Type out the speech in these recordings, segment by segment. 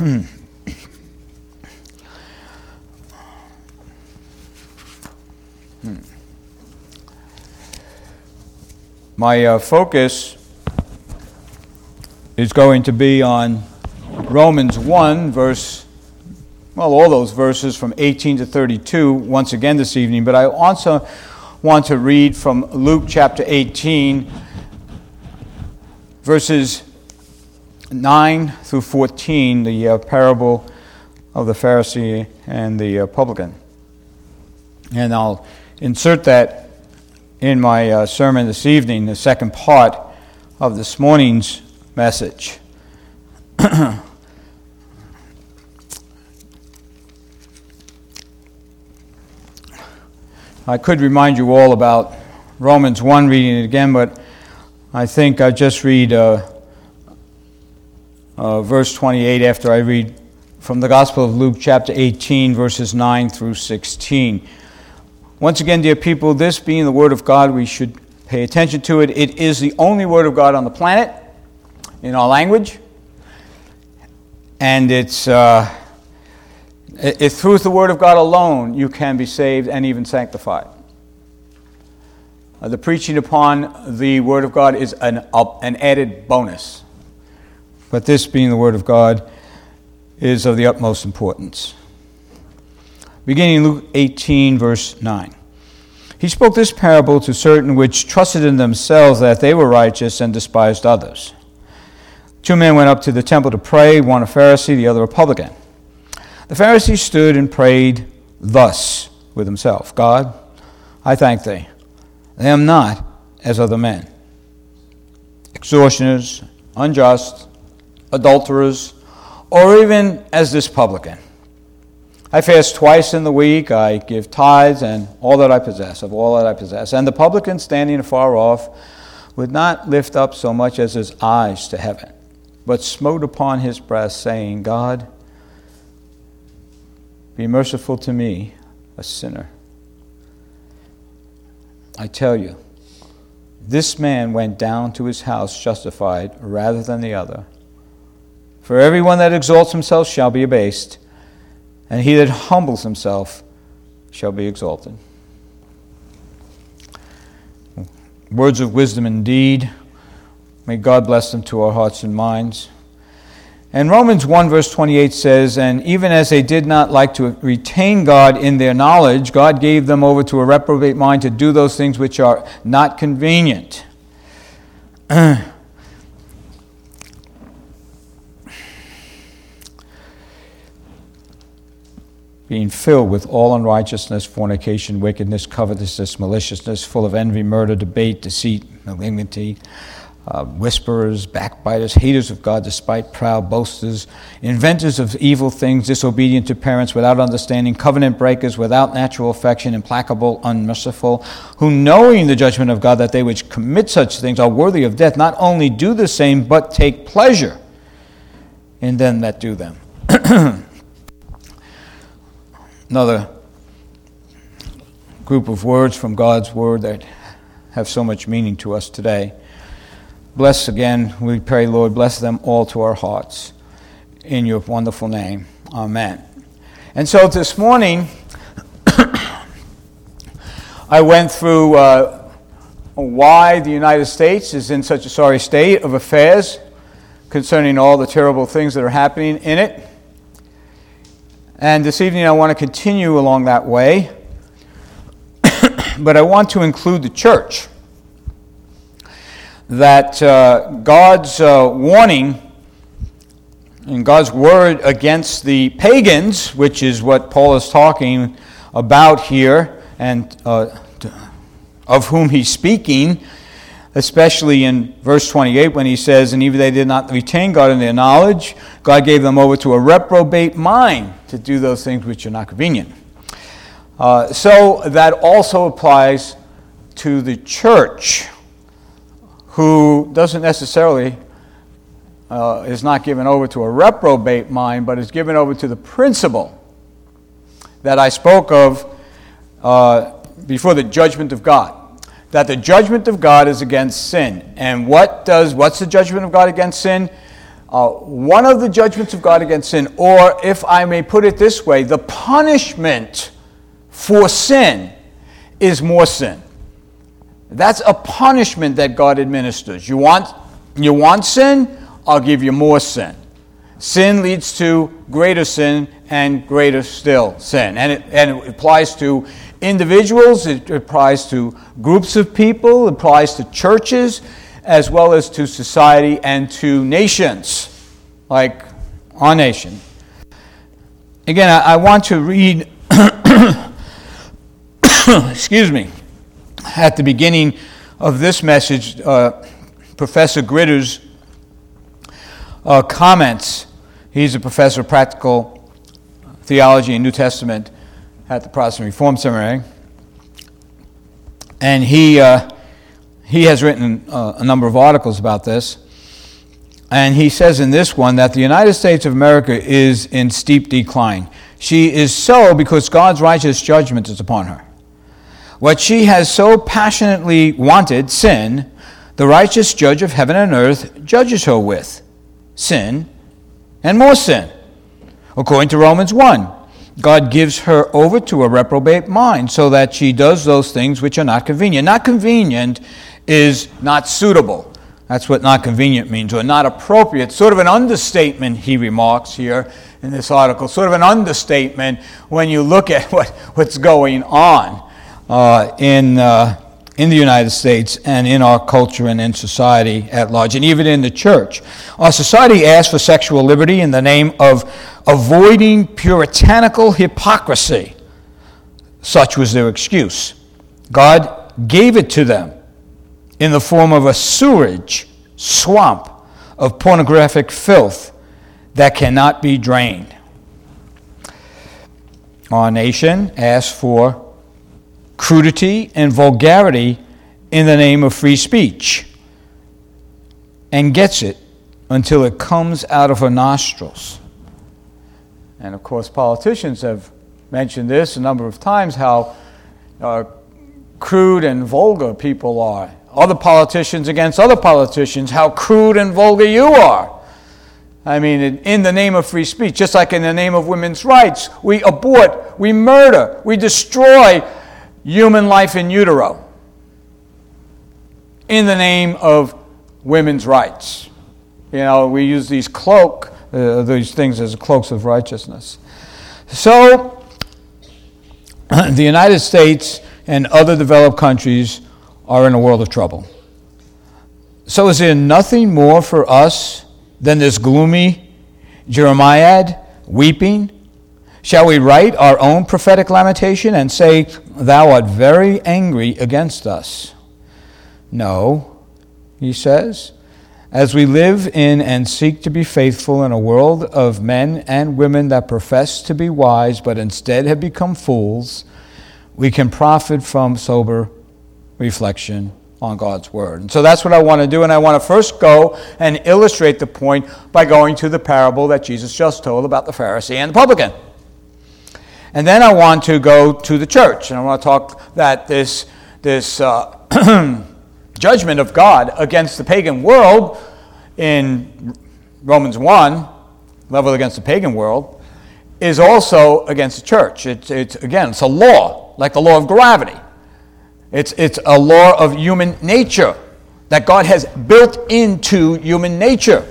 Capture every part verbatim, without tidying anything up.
My uh, focus is going to be on Romans one, verse, well, all those verses from eighteen to thirty-two once again this evening, but I also want to read from Luke chapter eighteen, verses nine through fourteen, the uh, parable of the Pharisee and the uh, publican. And I'll insert that in my uh, sermon this evening, the second part of this morning's message. I could remind you all about Romans one, reading it again, but I think I'll just read uh, uh, verse twenty-eight after I read from the Gospel of Luke, chapter eighteen, verses nine through sixteen. Once again, dear people, this being the Word of God, we should pay attention to it. It is the only Word of God on the planet in our language, and it's uh, it, it, through the Word of God alone you can be saved and even sanctified. Uh, the preaching upon the Word of God is an, uh, an added bonus, but this being the Word of God is of the utmost importance. Beginning in Luke eighteen, verse nine. He spoke this parable to certain which trusted in themselves that they were righteous and despised others. Two men went up to the temple to pray, one a Pharisee, the other a publican. The Pharisee stood and prayed thus with himself, God, I thank thee, I am not as other men, extortioners, unjust, adulterers, or even as this publican. I fast twice in the week, I give tithes and all that I possess, of all that I possess. And the publican, standing afar off, would not lift up so much as his eyes to heaven, but smote upon his breast, saying, God, be merciful to me, a sinner. I tell you, this man went down to his house justified rather than the other. For everyone that exalts himself shall be abased, and he that humbles himself shall be exalted. Words of wisdom indeed. May God bless them to our hearts and minds. And Romans one, verse twenty-eight says, and even as they did not like to retain God in their knowledge, God gave them over to a reprobate mind to do those things which are not convenient. Being filled with all unrighteousness, fornication, wickedness, covetousness, maliciousness, full of envy, murder, debate, deceit, malignity, uh, whisperers, backbiters, haters of God, despite proud, boasters, inventors of evil things, disobedient to parents, without understanding, covenant breakers, without natural affection, implacable, unmerciful, who knowing the judgment of God that they which commit such things are worthy of death, not only do the same, but take pleasure in them that do them. Another group of words from God's Word that have so much meaning to us today. Bless again, we pray, Lord, bless them all to our hearts. In your wonderful name, amen. And so this morning, I went through uh, why the United States is in such a sorry state of affairs concerning all the terrible things that are happening in it. And this evening I want to continue along that way, but I want to include the church. That uh, God's uh, warning and God's word against the pagans, which is what Paul is talking about here, and uh, of whom he's speaking, especially in verse twenty-eight when he says, and even they did not retain God in their knowledge, God gave them over to a reprobate mind to do those things which are not convenient. Uh, so that also applies to the church, who doesn't necessarily, uh, is not given over to a reprobate mind, but is given over to the principle that I spoke of uh, before the judgment of God. That the judgment of God is against sin. And what does what's the judgment of God against sin? uh, one of the judgments of God against sin, or if I may put it this way, the punishment for sin is more sin. That's a punishment that God administers. You want, you want sin? I'll give you more sin. Sin leads to greater sin and greater still sin. And it, and it applies to individuals, it applies to groups of people, it applies to churches, as well as to society and to nations, like our nation. Again, I, I want to read, excuse me, at the beginning of this message, uh, Professor Gritter's uh, comments. He's a professor of practical theology and New Testament at the Protestant Reformed Seminary. And he uh, he has written uh, a number of articles about this. And he says in this one that the United States of America is in steep decline. She is so because God's righteous judgment is upon her. What she has so passionately wanted, sin, the righteous judge of heaven and earth judges her with sin and more sin. According to Romans one, God gives her over to a reprobate mind so that she does those things which are not convenient. Not convenient is not suitable. That's what not convenient means, or not appropriate. Sort of an understatement, he remarks here in this article, sort of an understatement when you look at what, what's going on uh, in, uh, in the United States and in our culture and in society at large, and even in the church. Our society asks for sexual liberty in the name of avoiding puritanical hypocrisy. Such was their excuse. God gave it to them in the form of a sewerage swamp of pornographic filth that cannot be drained. Our nation asks for crudity and vulgarity in the name of free speech, and gets it until it comes out of her nostrils. And of course, politicians have mentioned this a number of times, how uh, crude and vulgar people are. Other politicians against other politicians, how crude and vulgar you are. I mean, in, in the name of free speech, just like in the name of women's rights, we abort, we murder, we destroy human life in utero in the name of women's rights. You know, we use these cloak, uh, these things as cloaks of righteousness. So, the United States and other developed countries are in a world of trouble. So is there nothing more for us than this gloomy Jeremiad weeping? Shall we write our own prophetic lamentation and say, "Thou art very angry against us"? No, he says, as we live in and seek to be faithful in a world of men and women that profess to be wise but instead have become fools, we can profit from sober reflection on God's Word. And so that's what I want to do, and I want to first go and illustrate the point by going to the parable that Jesus just told about the Pharisee and the publican. And then I want to go to the church, and I want to talk that this, this uh, judgment of God against the pagan world in Romans one, leveled against the pagan world, is also against the church. It's, it's again, it's a law, like the law of gravity. It's, it's a law of human nature that God has built into human nature.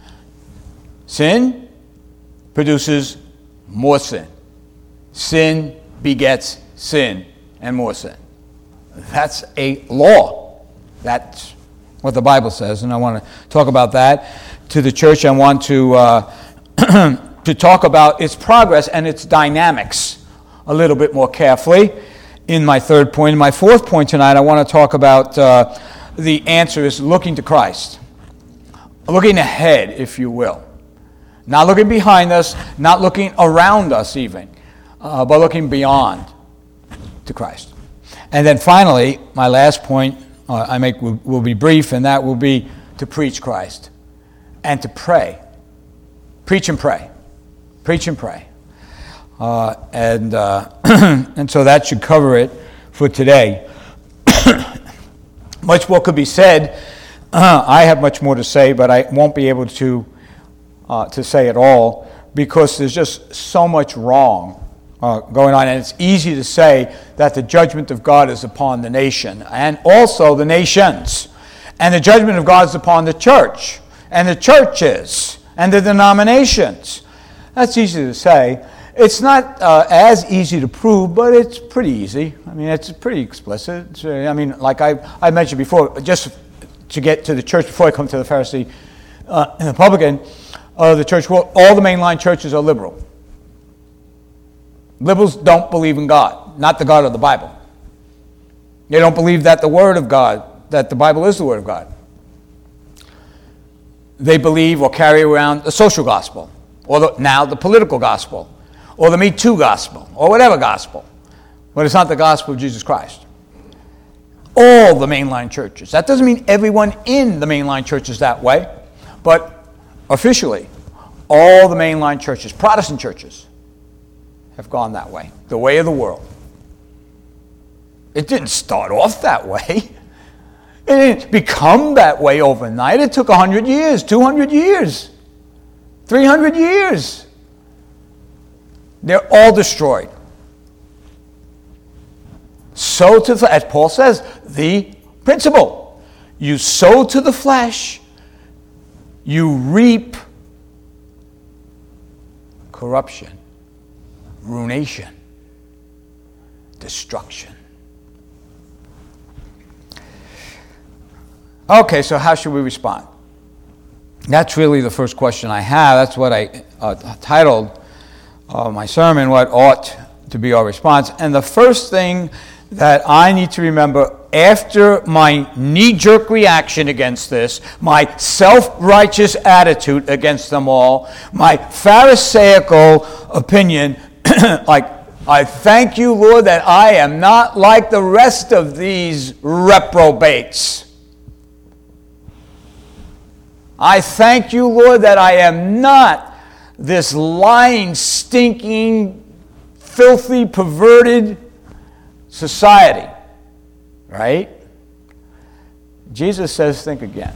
Sin produces more sin. Sin begets sin and more sin. That's a law. That's what the Bible says, and I want to talk about that. To the church, I want to uh, to talk about its progress and its dynamics a little bit more carefully in my third point. In my fourth point tonight, I want to talk about uh, the answer is looking to Christ. Looking ahead, if you will. Not looking behind us, not looking around us even, uh, but looking beyond to Christ. And then finally, my last point uh, I make will, will be brief, and that will be to preach Christ and to pray. Preach and pray. Preach and pray. Uh, and uh, and so that should cover it for today. Much more could be said. Uh, I have much more to say, but I won't be able to uh, to say it all, because there's just so much wrong uh, going on. And it's easy to say that the judgment of God is upon the nation and also the nations. And the judgment of God is upon the church and the churches and the denominations. That's easy to say. It's not uh, as easy to prove, but it's pretty easy. I mean, it's pretty explicit. It's, uh, I mean, like I, I mentioned before, just to get to the church before I come to the Pharisee uh, and the publican, uh, the church world, all the mainline churches are liberal. Liberals don't believe in God, not the God of the Bible. They don't believe that the Word of God, that the Bible is the Word of God. They believe or carry around the social gospel, or the, now the political gospel, or the Me Too gospel, or whatever gospel. But it's not the gospel of Jesus Christ. All the mainline churches. That doesn't mean everyone in the mainline church is that way, but officially, all the mainline churches, Protestant churches, have gone that way, the way of the world. It didn't start off that way. It didn't become that way overnight. It took one hundred years, two hundred years, three hundred years. They're all destroyed. Sow to the, as Paul says, the principle. You sow to the flesh, you reap corruption, ruination, destruction. Okay, so how should we respond? That's really the first question I have. That's what I uh, titled uh, my sermon, What Ought to Be Our Response. And the first thing that I need to remember after my knee-jerk reaction against this, my self-righteous attitude against them all, my Pharisaical opinion, like, I thank you, Lord, that I am not like the rest of these reprobates. I thank you, Lord, that I am not this lying, stinking, filthy, perverted society. Right? Jesus says, think again.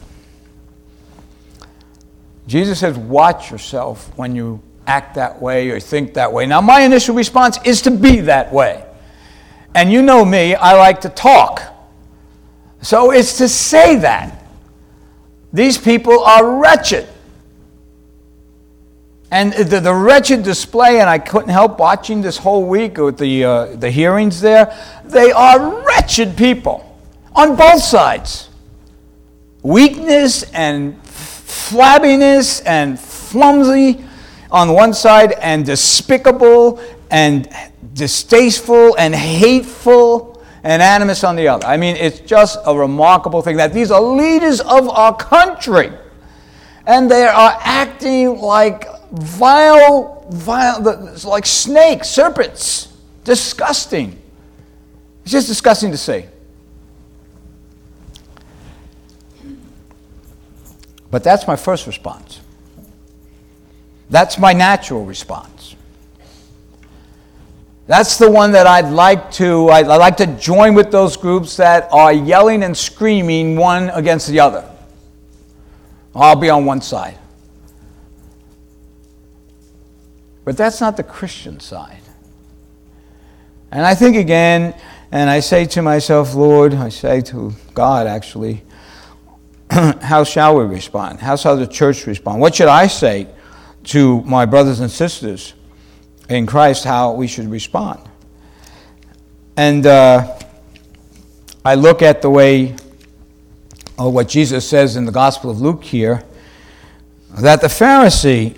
Jesus says, watch yourself when you act that way or think that way. Now, my initial response is to be that way. And you know me, I like to talk. So it's to say that. These people are wretched. And the, the wretched display, and I couldn't help watching this whole week with the, uh, the hearings there, they are wretched people on both sides. Weakness and flabbiness and flimsy on one side, and despicable and distasteful and hateful and animus on the other. I mean, it's just a remarkable thing that these are leaders of our country, and they are acting like vile, vile, like snakes, serpents. Disgusting. It's just disgusting to see. But that's my first response. That's my natural response. That's the one that I'd like to, I'd like to join with those groups that are yelling and screaming one against the other. I'll be on one side. But that's not the Christian side. And I think again, and I say to myself, Lord, I say to God actually, how shall we respond? How shall the church respond? What should I say to my brothers and sisters in Christ, how we should respond? And uh, I look at the way, or what Jesus says in the Gospel of Luke here, that the Pharisee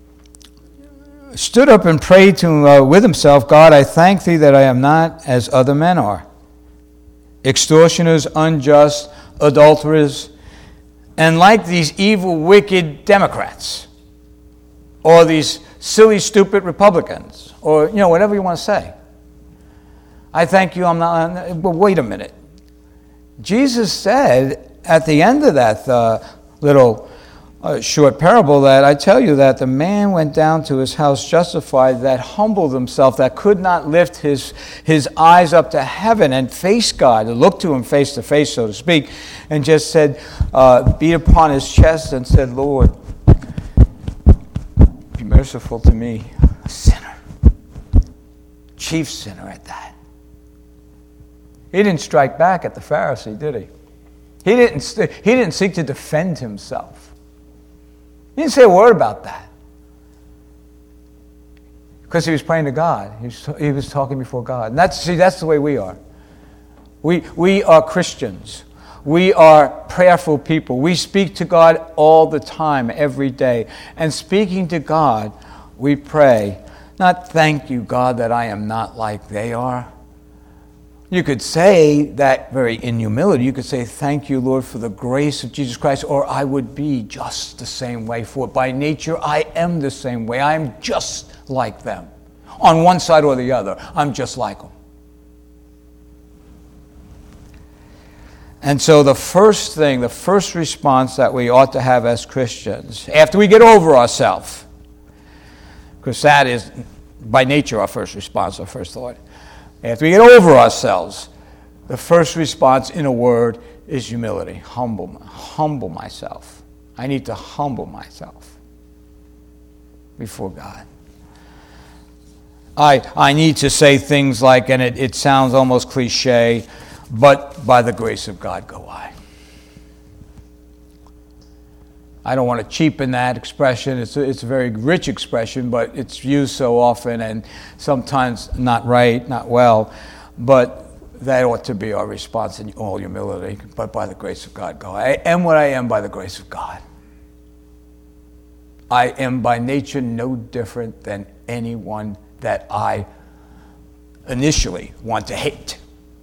stood up and prayed to uh, with himself, God, I thank thee that I am not as other men are, extortioners, unjust, adulterers, and like these evil, wicked Democrats, or these silly, stupid Republicans, or, you know, whatever you want to say. I thank you, I'm not, but wait a minute. Jesus said at the end of that uh, little uh, short parable that I tell you that the man went down to his house justified, that humbled himself, that could not lift his, his eyes up to heaven and face God, and look to him face to face, so to speak, and just said, uh, beat upon his chest and said, Lord, merciful to me, a sinner. Chief sinner at that. He didn't strike back at the Pharisee, did he? He didn't, st- he didn't seek to defend himself. He didn't say a word about that. Because he was praying to God. He was, he was talking before God. And that's, see, that's the way we are. We, we are Christians. We are prayerful people. We speak to God all the time, every day. And speaking to God, we pray, not thank you, God, that I am not like they are. You could say that very in humility. You could say, thank you, Lord, for the grace of Jesus Christ, or I would be just the same way. For by nature, I am the same way. I am just like them. On one side or the other, I'm just like them. And so the first thing, the first response that we ought to have as Christians, after we get over ourselves, because that is by nature our first response, our first thought. After we get over ourselves, the first response in a word is humility. Humble, humble myself. I need to humble myself before God. I, I need to say things like, and it, it sounds almost cliche, but by the grace of God go I. I don't want to cheapen that expression. It's a, it's a very rich expression, but it's used so often and sometimes not right, not well. But that ought to be our response in all humility. But by the grace of God go I. I am what I am by the grace of God. I am by nature no different than anyone that I initially want to hate.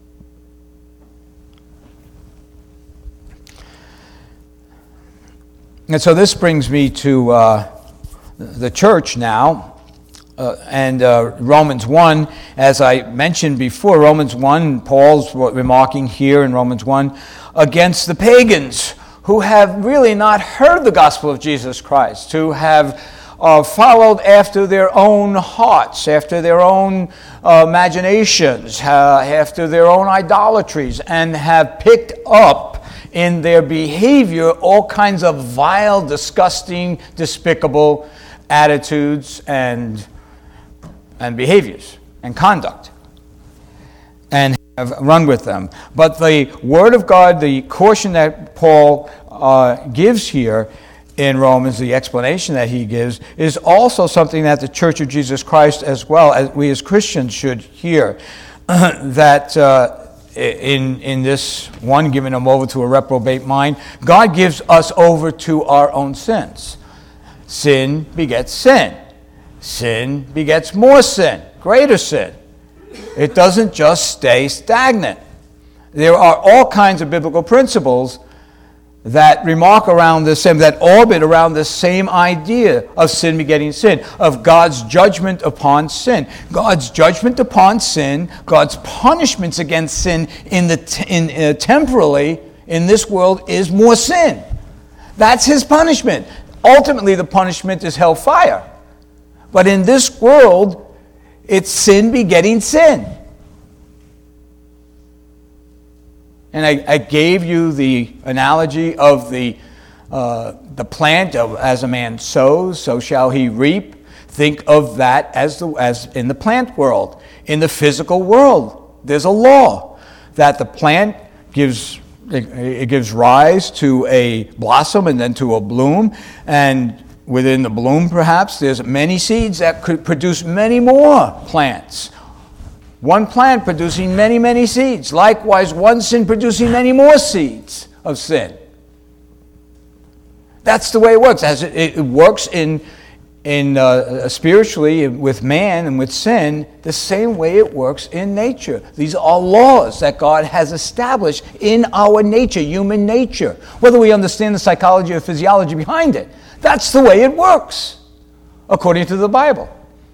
And so this brings me to uh, the church now, uh, and uh, Romans one, as I mentioned before, Romans one, Paul's remarking here in Romans one, against the pagans who have really not heard the gospel of Jesus Christ, who have uh, followed after their own hearts, after their own uh, imaginations, uh, after their own idolatries, and have picked up in their behavior all kinds of vile, disgusting, despicable attitudes and, and behaviors and conduct, and have run with them. But the Word of God, the caution that Paul uh, gives here in Romans, the explanation that he gives, is also something that the Church of Jesus Christ, as well as we as Christians, should hear. that uh, In, in this one, giving them over to a reprobate mind, God gives us over to our own sins. Sin begets sin. Sin begets more sin, greater sin. It doesn't just stay stagnant. There are all kinds of biblical principles that remark around the same, that orbit around the same idea of sin begetting sin, of God's judgment upon sin. God's judgment upon sin, God's punishments against sin in the t- in uh, temporally in this world is more sin. That's his punishment. Ultimately, the punishment is hellfire. But in this world, it's sin begetting sin. And I, I gave you the analogy of the uh, the plant of as a man sows, so shall he reap. Think of that as the as in the plant world. In the physical world, there's a law that the plant gives it, it gives rise to a blossom and then to a bloom, and within the bloom, perhaps there's many seeds that could produce many more plants. One plant producing many, many seeds. Likewise, one sin producing many more seeds of sin. That's the way it works. As it, it works in, in uh, spiritually with man and with sin, the same way it works in nature. These are laws that God has established in our nature, human nature. Whether we understand the psychology or physiology behind it, that's the way it works, according to the Bible.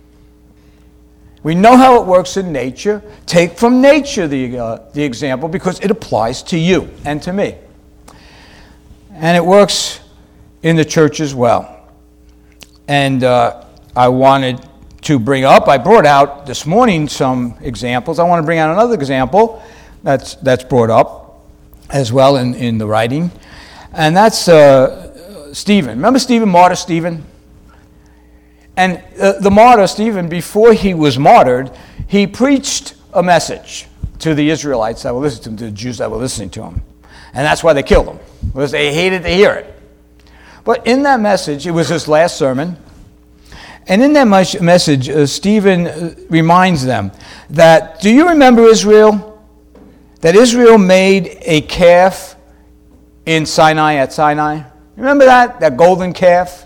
We know how it works in nature. Take from nature the, uh, the example because it applies to you and to me. And it works in the church as well. And uh, I wanted to bring up, I brought out this morning some examples. I want to bring out another example that's that's brought up as well in, in the writing. And that's uh, Stephen. Remember Stephen, martyr Stephen? And uh, the martyr, Stephen, before he was martyred, he preached a message to the Israelites that were listening to him, to the Jews that were listening to him. And that's why they killed him, because they hated to hear it. But in that message, it was his last sermon, and in that message, uh, Stephen uh, reminds them that, do you remember Israel? That Israel made a calf in Sinai, at Sinai? Remember that? That golden calf?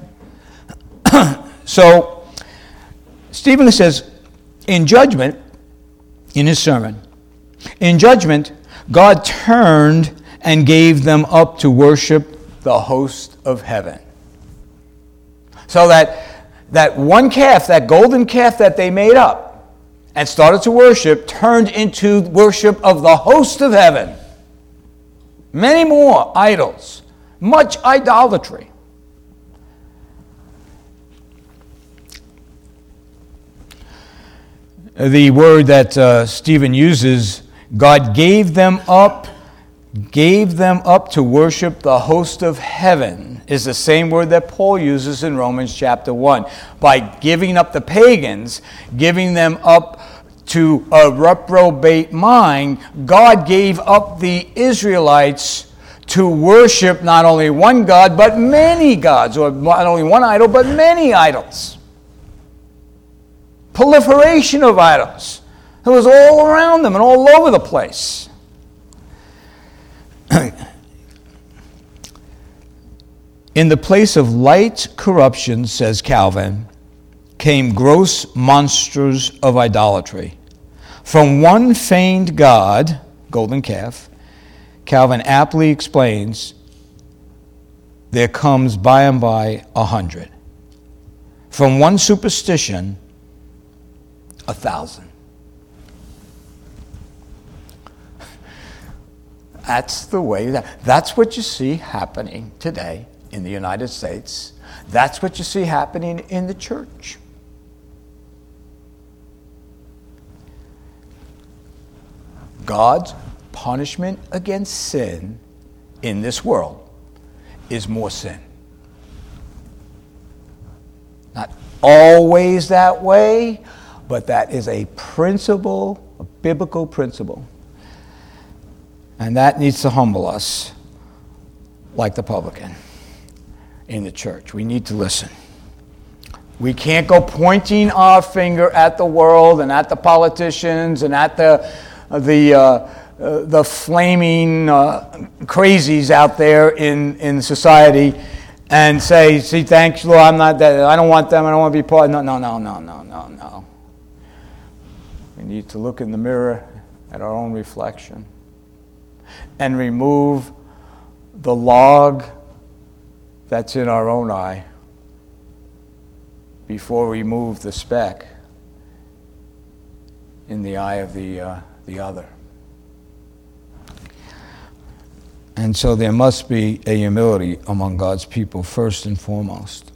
So, Stephen says, in judgment, in his sermon, in judgment, God turned and gave them up to worship the host of heaven. So that that one calf, that golden calf that they made up and started to worship, turned into worship of the host of heaven. Many more idols, much idolatry. The word that uh, Stephen uses, God gave them up, gave them up to worship the host of heaven, is the same word that Paul uses in Romans chapter one. By giving up the pagans, giving them up to a reprobate mind, God gave up the Israelites to worship not only one God, but many gods, or not only one idol, but many idols. Proliferation of idols. It was all around them and all over the place. In the place of light corruption, says Calvin, came gross monsters of idolatry. From one feigned god, golden calf, Calvin aptly explains, there comes by and by a hundred. From one superstition, a thousand. That's the way that, that's what you see happening today in the United States. That's what you see happening in the church. God's punishment against sin in this world is more sin. Not always that way, but that is a principle, a biblical principle. And that needs to humble us like the publican in the church. We need to listen. We can't go pointing our finger at the world and at the politicians and at the the uh, uh, the flaming uh, crazies out there in, in society and say, see, thanks, Lord, I'm not that, I don't want them, I don't want to be part of, no, no, no, no, no, no, no. We need to look in the mirror at our own reflection and remove the log that's in our own eye before we remove the speck in the eye of the uh, the other. And so there must be a humility among God's people first and foremost.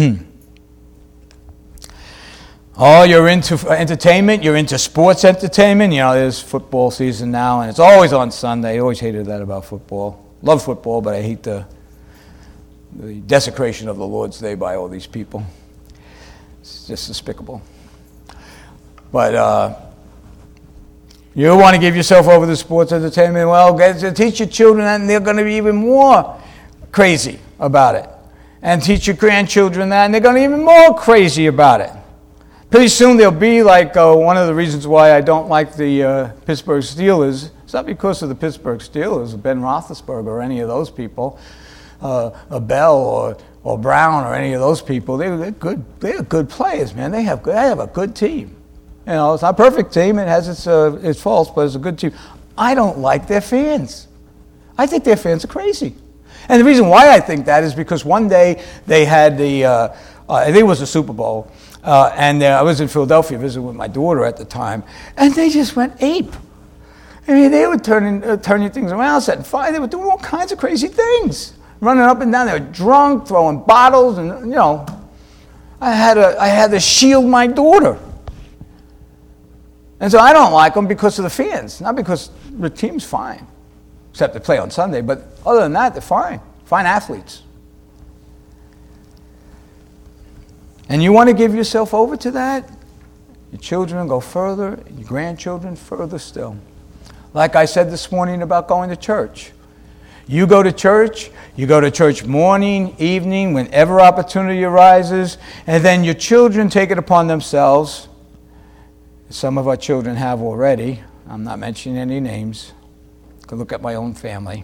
Oh, you're into entertainment, you're into sports entertainment. You know, there's football season now, and it's always on Sunday. I always hated that about football. Love football, but I hate the, the desecration of the Lord's Day by all these people. It's just despicable. But uh, you want to give yourself over to sports entertainment? Well, get, teach your children, and they're going to be even more crazy about it. And teach your grandchildren that, and they're going to be even more crazy about it. Pretty soon they'll be like uh, one of the reasons why I don't like the uh, Pittsburgh Steelers. It's not because of the Pittsburgh Steelers, Ben Roethlisberger, or any of those people, uh, a Bell or or Brown or any of those people. They, they're good. They're good players, man. They have they have a good team. You know, it's not a perfect team. It has its uh, its faults, but it's a good team. I don't like their fans. I think their fans are crazy. And the reason why I think that is because one day they had the, uh, uh, I think it was the Super Bowl, uh, and uh, I was in Philadelphia visiting with my daughter at the time, and they just went ape. I mean, they were turning uh, turning things around, setting fire. They were doing all kinds of crazy things, running up and down. They were drunk, throwing bottles, and you know, I had to I had to shield my daughter. And so I don't like them because of the fans, not because the team's fine, except they play on Sunday. But other than that, they're fine, fine athletes. And you want to give yourself over to that? Your children go further, your grandchildren further still. Like I said this morning about going to church. You go to church, you go to church morning, evening, whenever opportunity arises, and then your children take it upon themselves. Some of our children have already. I'm not mentioning any names. You can look at my own family.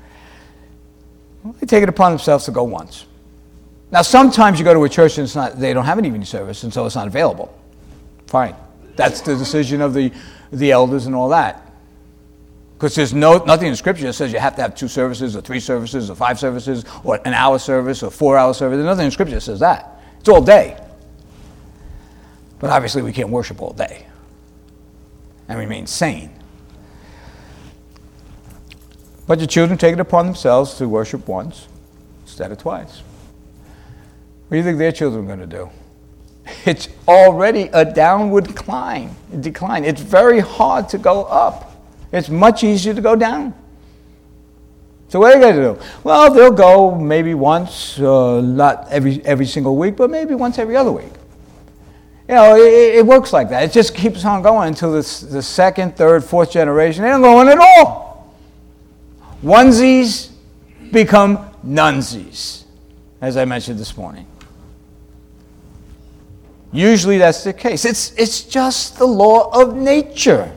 They take it upon themselves to go once. Now, sometimes you go to a church and it's not, they don't have an evening service, and so it's not available. Fine. That's the decision of the, the elders and all that. Because there's no nothing in Scripture that says you have to have two services or three services or five services or an hour service or four-hour service. There's nothing in Scripture that says that. It's all day. But obviously we can't worship all day and remain sane. But your children take it upon themselves to worship once instead of twice. What do you think their children are going to do? It's already a downward climb, a decline. It's very hard to go up. It's much easier to go down. So what are they going to do? Well, they'll go maybe once, uh, not every every single week, but maybe once every other week. You know, it, it works like that. It just keeps on going until the, the second, third, fourth generation. They don't go in at all. Onesies become nunesies, as I mentioned this morning. Usually that's the case. It's, it's just the law of nature.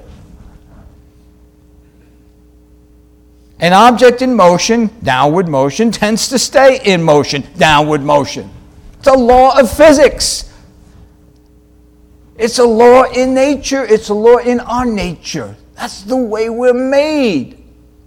An object in motion, downward motion, tends to stay in motion, downward motion. It's a law of physics. It's a law in nature. It's a law in our nature. That's the way we're made.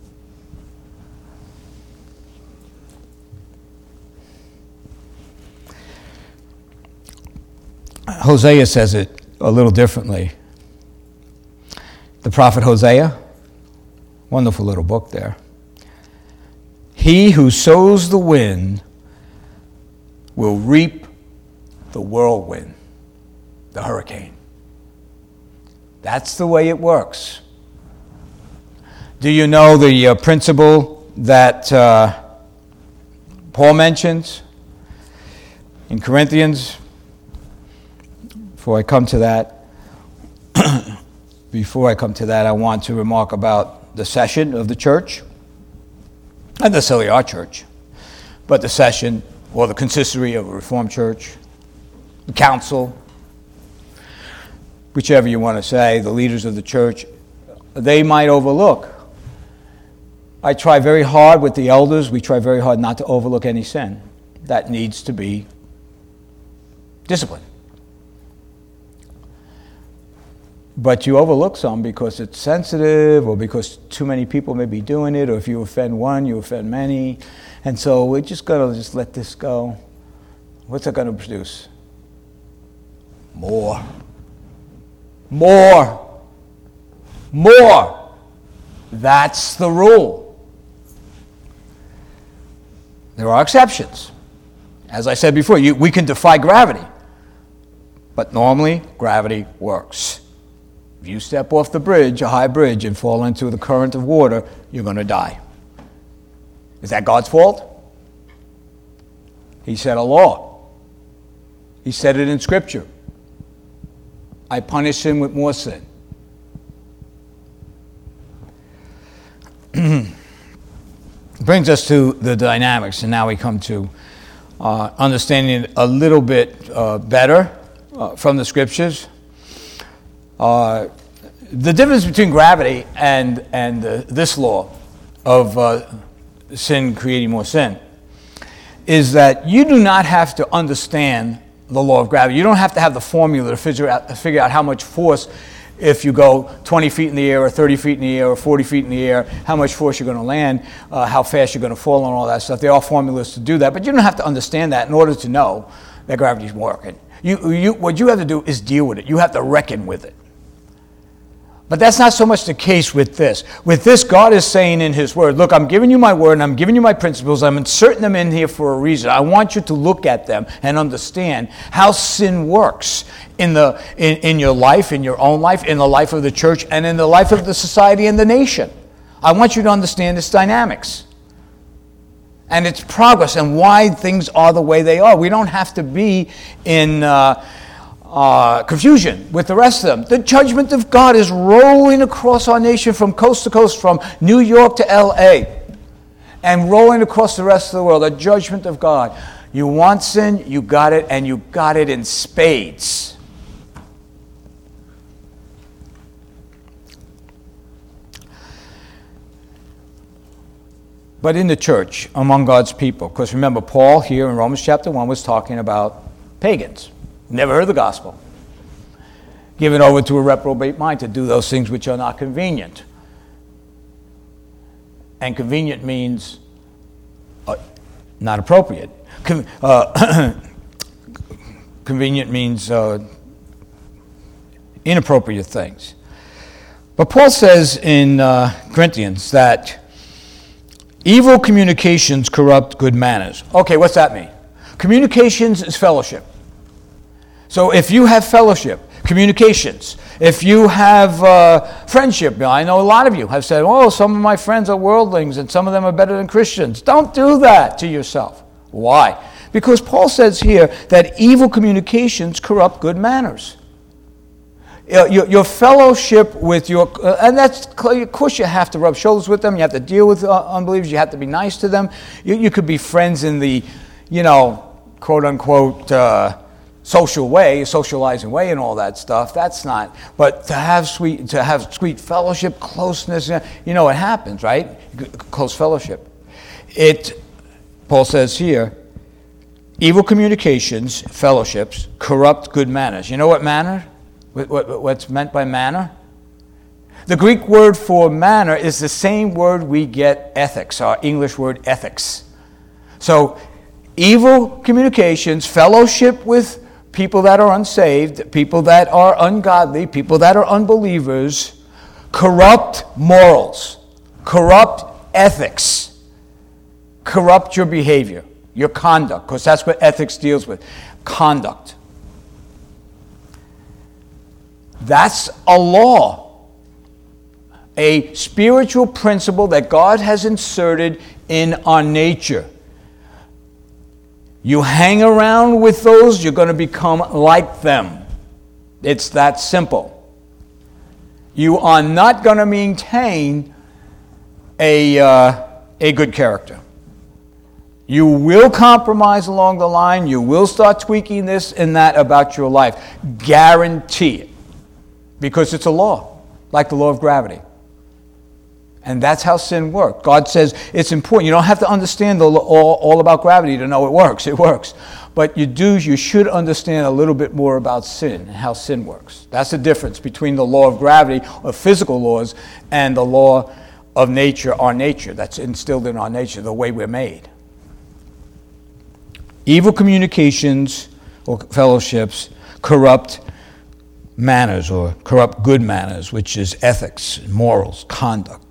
Hosea says it a little differently. The prophet Hosea, wonderful little book there. He who sows the wind will reap the whirlwind, the hurricane. That's the way it works. Do you know the uh, principle that uh, Paul mentions in Corinthians? Before I come to that, before I come to that, I want to remark about the session of the church. Not necessarily our church, but the session or the consistory of a Reformed church, the council, whichever you want to say, the leaders of the church, they might overlook. I try very hard with the elders, we try very hard not to overlook any sin. That needs to be disciplined. But you overlook some because it's sensitive or because too many people may be doing it, or if you offend one, you offend many. And so we're just going to just let this go. What's that going to produce? More. More. More. That's the rule. There are exceptions. As I said before, you, we can defy gravity. But normally, gravity works. If you step off the bridge, a high bridge, and fall into the current of water, you're going to die. Is that God's fault? He set a law. He said it in Scripture. I punish sin with more sin. Brings us to the dynamics, and now we come to uh, understanding it a little bit uh, better uh, from the Scriptures. Uh, the difference between gravity and and uh, this law of uh, sin creating more sin is that you do not have to understand the law of gravity. You don't have to have the formula to figure out, to figure out how much force, if you go twenty feet in the air or thirty feet in the air or forty feet in the air, how much force you're going to land, uh, how fast you're going to fall, and all that stuff. There are formulas to do that, but you don't have to understand that in order to know that gravity is working. You, you, what you have to do is deal with it. You have to reckon with it. But that's not so much the case with this. With this, God is saying in His Word, look, I'm giving you my Word and I'm giving you my principles. I'm inserting them in here for a reason. I want you to look at them and understand how sin works in the in, in your life, in your own life, in the life of the church, and in the life of the society and the nation. I want you to understand its dynamics. and its progress and why things are the way they are. We don't have to be in uh, uh, confusion with the rest of them. The judgment of God is rolling across our nation from coast to coast, from New York to L A, and rolling across the rest of the world. The judgment of God. You want sin, you got it, and you got it in spades. But in the church, among God's people, because remember, Paul here in Romans chapter one was talking about pagans, never heard the gospel, given over to a reprobate mind to do those things which are not convenient. And convenient means uh, not appropriate. Con- uh, convenient means uh, inappropriate things. But Paul says in uh, Corinthians that evil communications corrupt good manners. Okay, what's that mean? Communications is fellowship. So if you have fellowship, communications, if you have uh, friendship, I know a lot of you have said, oh, some of my friends are worldlings and some of them are better than Christians. Don't do that to yourself. Why? Because Paul says here that evil communications corrupt good manners. Your, your fellowship with your, uh, and that's, of course you have to rub shoulders with them, you have to deal with uh, unbelievers, you have to be nice to them. You, you could be friends in the, you know, quote unquote, uh, social way, socializing way and all that stuff, that's not, but to have sweet, to have sweet fellowship, closeness, you know, it happens, right? Close fellowship. It, Paul says here, evil communications, fellowships, corrupt good manners. You know what manner? What's meant by manner? The Greek word for manner is the same word we get ethics, our English word ethics. So, evil communications, fellowship with people that are unsaved, people that are ungodly, people that are unbelievers, corrupt morals, corrupt ethics, corrupt your behavior, your conduct, because that's what ethics deals with, conduct. That's a law, a spiritual principle that God has inserted in our nature. You hang around with those, you're going to become like them. It's that simple. You are not going to maintain a, uh, a good character. You will compromise along the line. You will start tweaking this and that about your life. Guarantee it. Because it's a law, like the law of gravity. And that's how sin works. God says it's important. You don't have to understand the, all, all about gravity to know it works. It works. But you do, you should understand a little bit more about sin and how sin works. That's the difference between the law of gravity, or physical laws, and the law of nature, our nature, that's instilled in our nature, the way we're made. Evil communications or fellowships corrupt manners, or corrupt good manners, which is ethics, morals, conduct.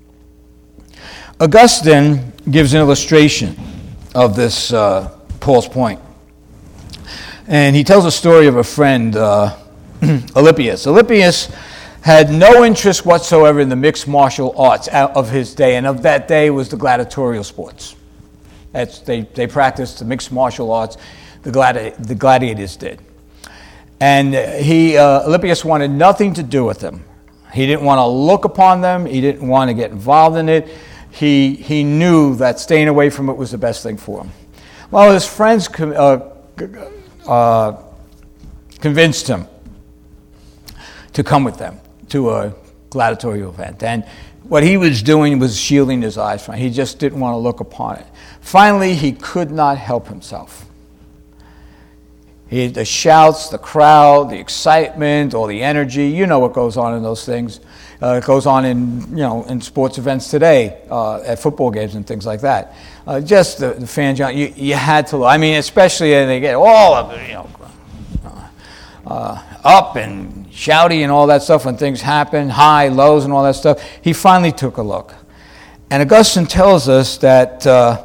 Augustine gives an illustration of this, uh, Paul's point. And he tells a story of a friend, uh, Alypius. Alypius had no interest whatsoever in the mixed martial arts of his day, and of that day was the gladiatorial sports. That's, they, they practiced the mixed martial arts, the, gladi- the gladiators did. And he, uh, Alypius wanted nothing to do with them. He didn't want to look upon them. He didn't want to get involved in it. He, he knew that staying away from it was the best thing for him. Well, his friends uh, uh, convinced him to come with them to a gladiatorial event. And what he was doing was shielding his eyes from it. He just didn't want to look upon it. Finally, he could not help himself. He, the shouts, the crowd, the excitement, all the energy, you know what goes on in those things. Uh, it goes on in, you know, in sports events today, uh, at football games and things like that. Uh, just the, the fans, you, you had to, I mean, especially when they get all of it, you know, uh, uh, up and shouty and all that stuff when things happen, high, lows and all that stuff. He finally took a look. And Augustine tells us that uh,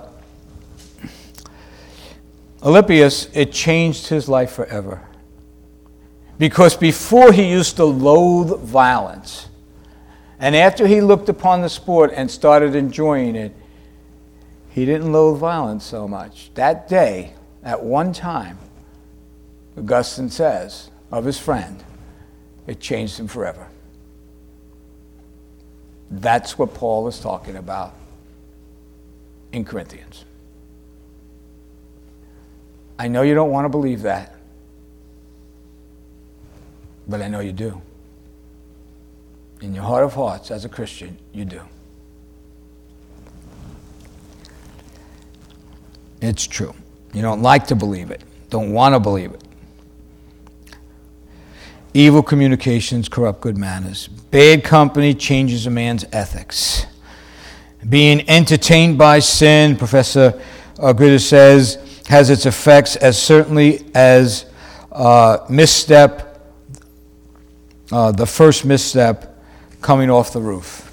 Alypius, it changed his life forever. Because before he used to loathe violence. And after he looked upon the sport and started enjoying it, he didn't loathe violence so much. That day, at one time, Augustine says of his friend, it changed him forever. That's what Paul is talking about in Corinthians. I know you don't want to believe that, but I know you do. In your heart of hearts, as a Christian, you do. It's true. You don't like to believe it, don't want to believe it. Evil communications corrupt good manners. Bad company changes a man's ethics. Being entertained by sin, Professor uh, Gritter says, has its effects as certainly as uh, misstep, uh, the first misstep coming off the roof.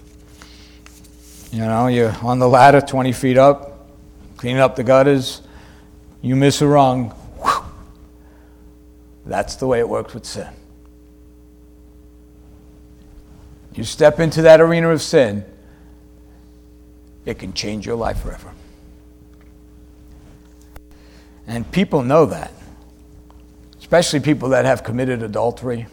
You know, you're on the ladder twenty feet up, cleaning up the gutters, you miss a rung. Whew. That's the way it works with sin. You step into that arena of sin, it can change your life forever. And people know that, especially people that have committed adultery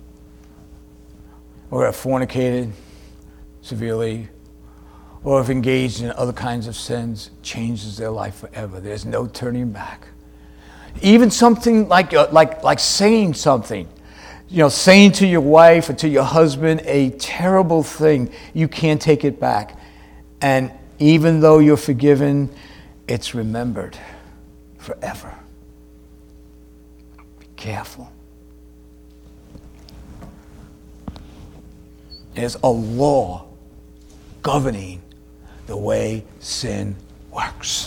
or have fornicated severely or have engaged in other kinds of sins. It changes their life forever. There's no turning back. Even something like uh, like like saying something, you know, saying to your wife or to your husband a terrible thing, you can't take it back. And even though you're forgiven, it's remembered forever. Be careful. There's a law governing the way sin works.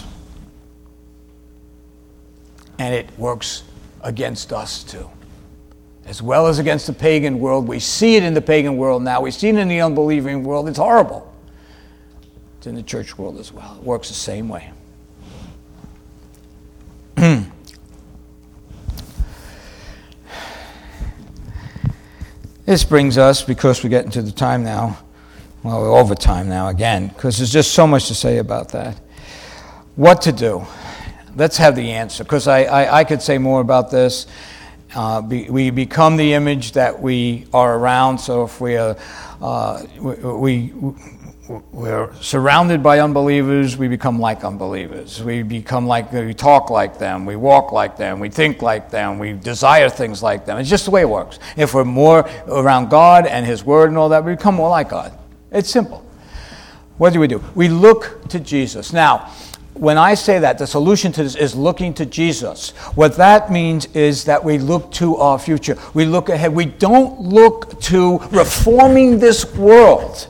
And it works against us too, as well as against the pagan world. We see it in the pagan world now. We see it in the unbelieving world. It's horrible. It's in the church world as well. It works the same way. This brings us, because we're getting to the time now, well, we're over time now again, because there's just so much to say about that. What to do? Let's have the answer, because I, I, I could say more about this. Uh, be, we become the image that we are around, so if we are, uh, we, we, we're surrounded by unbelievers, we become like unbelievers. We become like, we talk like them, we walk like them, we think like them, we desire things like them. It's just the way it works. If we're more around God and His Word and all that, we become more like God. It's simple. What do we do? We look to Jesus. Now, when I say that, the solution to this is looking to Jesus. What that means is that we look to our future. We look ahead. We don't look to reforming this world.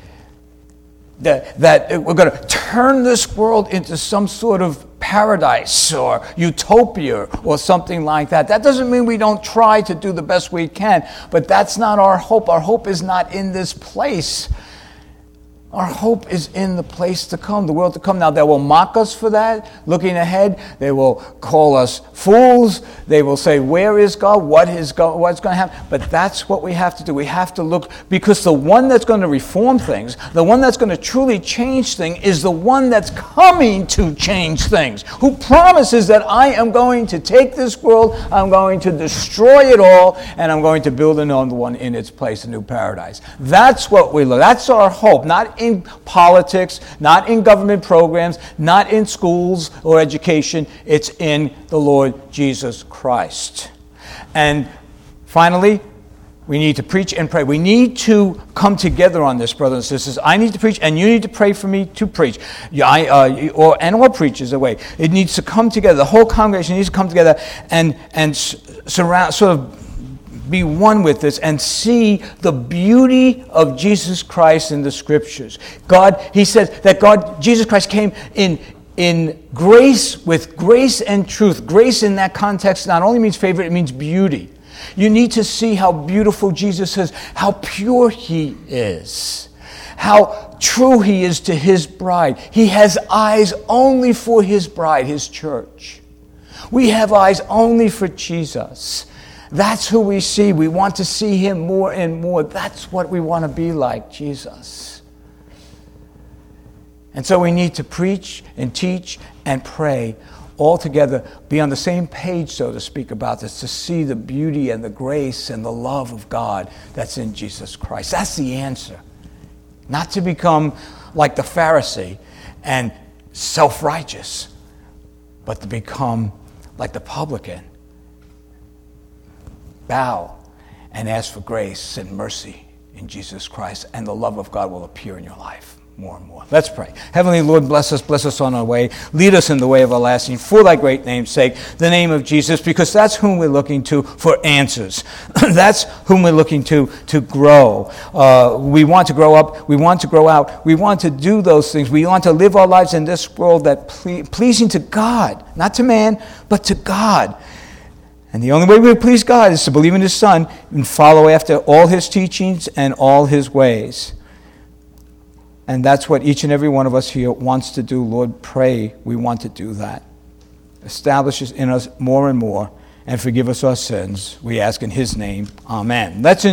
That, that we're going to turn this world into some sort of paradise or utopia or something like that. That doesn't mean we don't try to do the best we can, but that's not our hope. Our hope is not in this place. Our hope is in the place to come, the world to come. Now, they will mock us for that, looking ahead. They will call us fools. They will say, where is God? What is God? What's going to happen? But that's what we have to do. We have to look, because the one that's going to reform things, the one that's going to truly change things, is the one that's coming to change things, who promises that I am going to take this world, I'm going to destroy it all, and I'm going to build another one in its place, a new paradise. That's what we look. That's our hope, not in politics, not in government programs, not in schools or education. It's in the Lord Jesus Christ. And finally, we need to preach and pray. We need to come together on this, brothers and sisters. I need to preach, and you need to pray for me to preach. I, uh, or, and all preachers away. It needs to come together. The whole congregation needs to come together and, and surround, sort of be one with this and see the beauty of Jesus Christ in the Scriptures. God, He says that God, Jesus Christ came in in grace, with grace and truth. Grace in that context not only means favor, it means beauty. You need to see how beautiful Jesus is, how pure He is, how true He is to His bride. He has eyes only for His bride, His church. We have eyes only for Jesus. That's who we see. We want to see Him more and more. That's what we want to be like, Jesus. And so we need to preach and teach and pray all together, be on the same page, so to speak, about this, to see the beauty and the grace and the love of God that's in Jesus Christ. That's the answer. Not to become like the Pharisee and self-righteous, but to become like the publican. Bow and ask for grace and mercy in Jesus Christ, and the love of God will appear in your life more and more. Let's pray. Heavenly Lord, bless us, bless us on our way. Lead us in the way everlasting for thy great name's sake, the name of Jesus, because that's whom we're looking to for answers. That's whom we're looking to to grow. Uh, we want to grow up. We want to grow out. We want to do those things. We want to live our lives in this world that ple- pleasing to God, not to man, but to God. And the only way we please God is to believe in his Son and follow after all his teachings and all his ways. And that's what each and every one of us here wants to do. Lord, pray we want to do that. Establish in us more and more, and forgive us our sins. We ask in his name. Amen. Let's